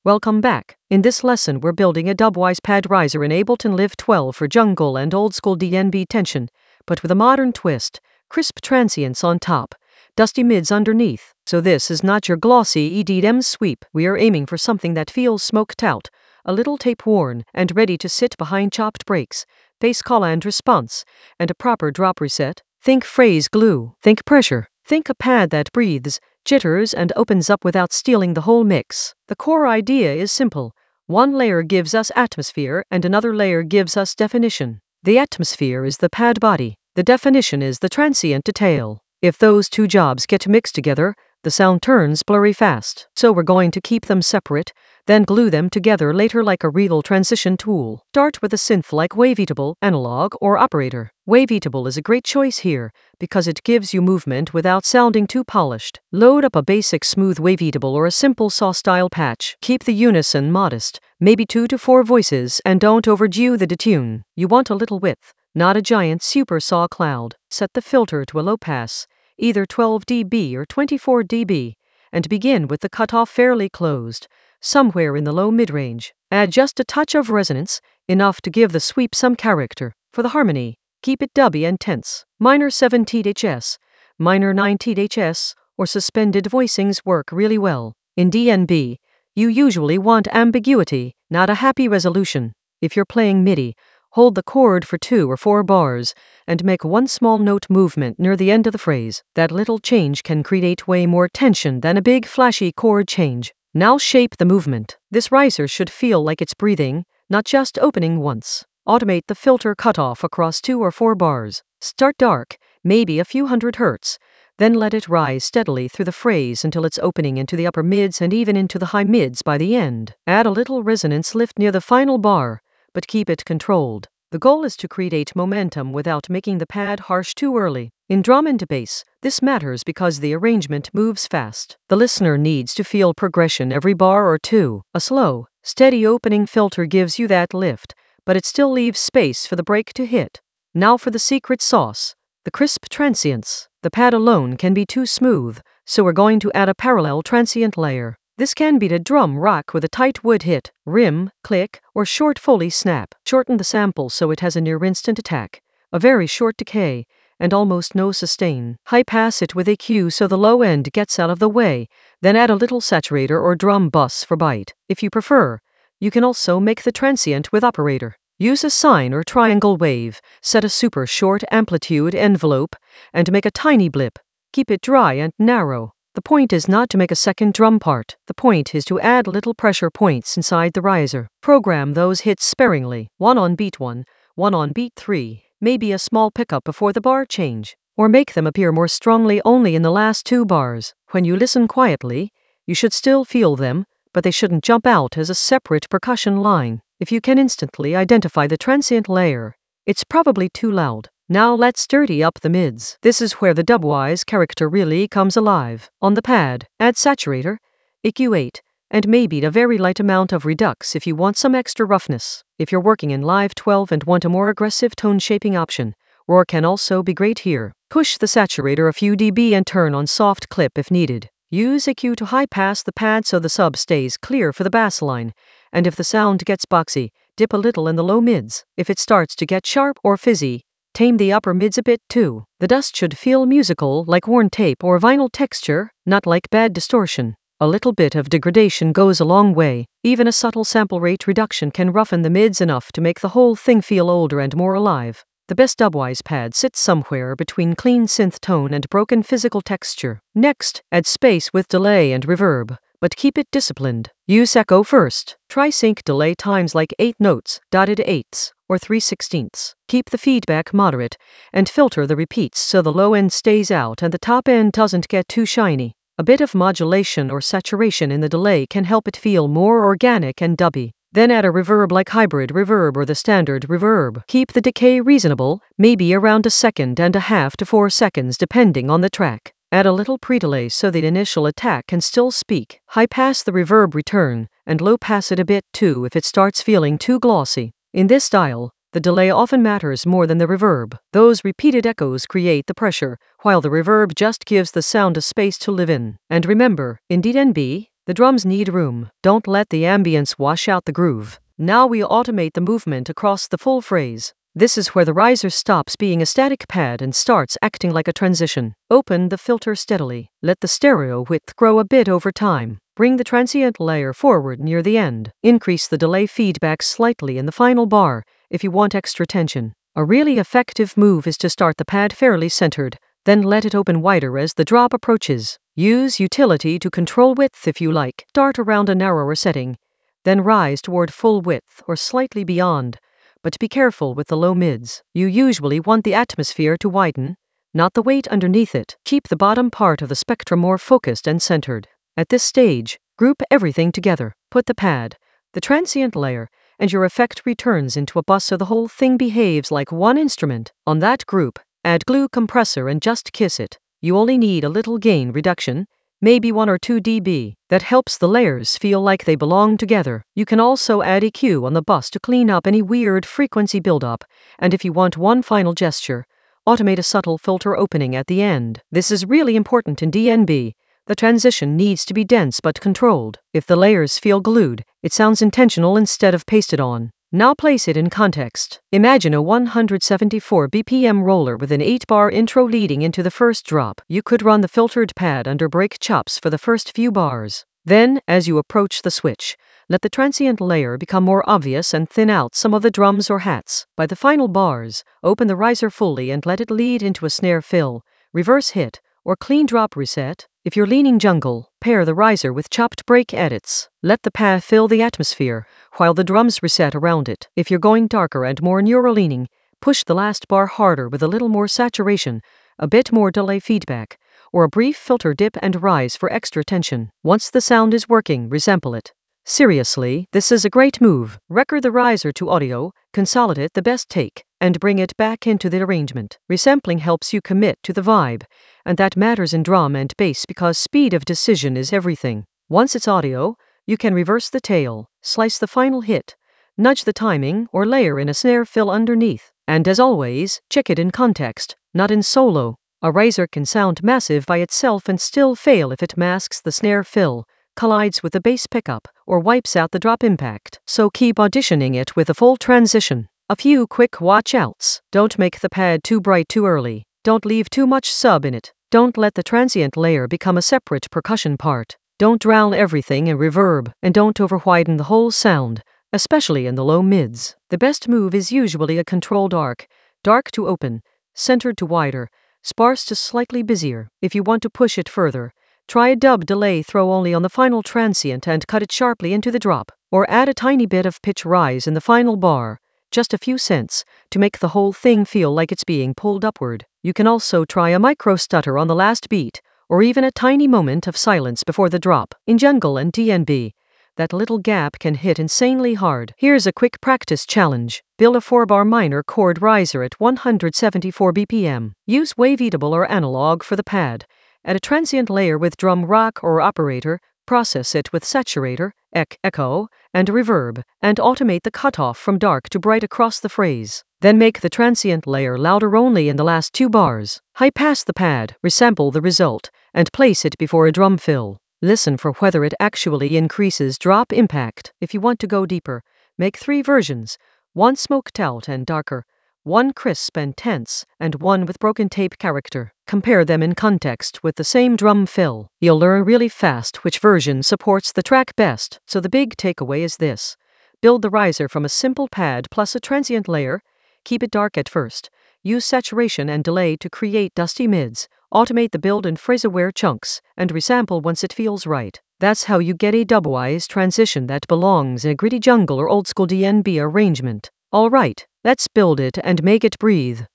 Welcome back. In this lesson, we're building a Dubwise pad riser in Ableton Live 12 for jungle and old school DnB tension, but with a modern twist. Crisp transients on top, dusty mids underneath. So this is not your glossy EDM sweep. We are aiming for something that feels smoked out, a little tape worn, and ready to sit behind chopped breaks, bass call and response, and a proper drop reset. Think phrase glue. Think pressure. Think a pad that breathes, jitters, and opens up without stealing the whole mix. The core idea is simple. One layer gives us atmosphere and another layer gives us definition. The atmosphere is the pad body. The definition is the transient detail. If those two jobs get mixed together, the sound turns blurry fast. So we're going to keep them separate, then glue them together later like a real transition tool. Start with a synth like Waveatable, Analog, or Operator. Waveatable is a great choice here, because it gives you movement without sounding too polished. Load up a basic smooth Waveatable or a simple saw-style patch. Keep the unison modest, maybe 2 to 4 voices, and don't overdo the detune. You want a little width, not a giant super saw cloud. Set the filter to a low pass, either 12 dB or 24 dB, and begin with the cutoff fairly closed, somewhere in the low mid-range. Add just a touch of resonance, enough to give the sweep some character. For the harmony, keep it dubby and tense. Minor 7 THS, minor 9 THS, or suspended voicings work really well. In DnB, you usually want ambiguity, not a happy resolution. If you're playing MIDI, hold the chord for 2 or 4 bars, and make one small note movement near the end of the phrase. That little change can create way more tension than a big flashy chord change. Now shape the movement. This riser should feel like it's breathing, not just opening once. Automate the filter cutoff across 2 or 4 bars. Start dark, maybe a few hundred hertz, then let it rise steadily through the phrase until it's opening into the upper mids and even into the high mids by the end. Add a little resonance lift near the final bar, but keep it controlled. The goal is to create momentum without making the pad harsh too early. In drum and bass, this matters because the arrangement moves fast. The listener needs to feel progression every bar or two. A slow, steady opening filter gives you that lift, but it still leaves space for the break to hit. Now for the secret sauce, the crisp transients. The pad alone can be too smooth, so we're going to add a parallel transient layer. This can be the drum rock with a tight wood hit, rim, click, or short Foley snap. Shorten the sample so it has a near instant attack, a very short decay, and almost no sustain. High pass it with EQ so the low end gets out of the way, then add a little saturator or drum bus for bite. If you prefer, you can also make the transient with Operator. Use a sine or triangle wave, set a super short amplitude envelope, and make a tiny blip. Keep it dry and narrow. The point is not to make a second drum part. The point is to add little pressure points inside the riser. Program those hits sparingly. One on beat 1, one on beat 3, maybe a small pickup before the bar change. Or make them appear more strongly only in the last 2 bars. When you listen quietly, you should still feel them, but they shouldn't jump out as a separate percussion line. If you can instantly identify the transient layer, it's probably too loud. Now let's dirty up the mids. This is where the Dubwise character really comes alive. On the pad, add saturator, EQ8, and maybe a very light amount of redux if you want some extra roughness. If you're working in Live 12 and want a more aggressive tone shaping option, Roar can also be great here. Push the saturator a few dB and turn on soft clip if needed. Use EQ to high pass the pad so the sub stays clear for the bass line, and if the sound gets boxy, dip a little in the low mids. If it starts to get sharp or fizzy, tame the upper mids a bit too. The dust should feel musical like worn tape or vinyl texture, not like bad distortion. A little bit of degradation goes a long way. Even a subtle sample rate reduction can roughen the mids enough to make the whole thing feel older and more alive. The best Dubwise pad sits somewhere between clean synth tone and broken physical texture. Next, add space with delay and reverb, but keep it disciplined. Use echo first. Try sync delay times like 8 notes, dotted 8ths, or 3/16. Keep the feedback moderate, and filter the repeats so the low end stays out and the top end doesn't get too shiny. A bit of modulation or saturation in the delay can help it feel more organic and dubby. Then add a reverb like hybrid reverb or the standard reverb. Keep the decay reasonable, maybe around 1.5 to 4 seconds depending on the track. Add a little pre-delay so the initial attack can still speak. High pass the reverb return, and low pass it a bit too if it starts feeling too glossy. In this style, the delay often matters more than the reverb. Those repeated echoes create the pressure, while the reverb just gives the sound a space to live in. And remember, in DnB, The drums need room. Don't let the ambience wash out the groove. Now we automate the movement across the full phrase. This is where the riser stops being a static pad and starts acting like a transition. Open the filter steadily. Let the stereo width grow a bit over time. Bring the transient layer forward near the end. Increase the delay feedback slightly in the final bar if you want extra tension. A really effective move is to start the pad fairly centered, then let it open wider as the drop approaches. Use utility to control width if you like. Start around a narrower setting, then rise toward full width or slightly beyond. But be careful with the low mids. You usually want the atmosphere to widen, not the weight underneath it. Keep the bottom part of the spectrum more focused and centered. At this stage, group everything together. Put the pad, the transient layer, and your effect returns into a bus so the whole thing behaves like one instrument. On that group, add glue compressor and just kiss it. You only need a little gain reduction, maybe 1 or 2 dB. That helps the layers feel like they belong together. You can also add EQ on the bus to clean up any weird frequency buildup, and if you want one final gesture, automate a subtle filter opening at the end. This is really important in DNB. The transition needs to be dense but controlled. If the layers feel glued, it sounds intentional instead of pasted on. Now place it in context. Imagine a 174 BPM roller with an 8-bar intro leading into the first drop. You could run the filtered pad under break chops for the first few bars. Then, as you approach the switch, let the transient layer become more obvious and thin out some of the drums or hats. By the final bars, open the riser fully and let it lead into a snare fill, reverse hit, or clean drop reset. If you're leaning jungle, pair the riser with chopped break edits. Let the pad fill the atmosphere, while the drums reset around it. If you're going darker and more neuro-leaning, push the last bar harder with a little more saturation, a bit more delay feedback, or a brief filter dip and rise for extra tension. Once the sound is working, resample it. Seriously, this is a great move. Record the riser to audio, consolidate the best take, and bring it back into the arrangement. Resampling helps you commit to the vibe, and that matters in drum and bass because speed of decision is everything. Once it's audio, you can reverse the tail, slice the final hit, nudge the timing, or layer in a snare fill underneath. And as always, check it in context, not in solo. A riser can sound massive by itself and still fail if it masks the snare fill, collides with the bass pickup, or wipes out the drop impact. So keep auditioning it with a full transition. A few quick watch-outs. Don't make the pad too bright too early. Don't leave too much sub in it. Don't let the transient layer become a separate percussion part. Don't drown everything in reverb, and don't overwiden the whole sound, especially in the low mids. The best move is usually a controlled arc, dark to open, centered to wider, sparse to slightly busier. If you want to push it further, try a dub delay throw only on the final transient and cut it sharply into the drop, or add a tiny bit of pitch rise in the final bar, just a few cents, to make the whole thing feel like it's being pulled upward. You can also try a micro stutter on the last beat, or even a tiny moment of silence before the drop. In jungle and DNB, that little gap can hit insanely hard. Here's a quick practice challenge. Build a 4-bar minor chord riser at 174 BPM. Use waveatable or analog for the pad. Add a transient layer with drum rock or operator, process it with saturator, echo, and reverb, and automate the cutoff from dark to bright across the phrase. Then make the transient layer louder only in the last 2 bars. High pass the pad, resample the result, and place it before a drum fill. Listen for whether it actually increases drop impact. If you want to go deeper, make 3 versions, one smoked out and darker, one crisp and tense, and one with broken tape character. Compare them in context with the same drum fill. You'll learn really fast which version supports the track best. So the big takeaway is this. Build the riser from a simple pad plus a transient layer. Keep it dark at first. Use saturation and delay to create dusty mids. Automate the build in phrase-aware chunks, and resample once it feels right. That's how you get a dubwise transition that belongs in a gritty jungle or old-school DNB arrangement. All right, let's build it and make it breathe.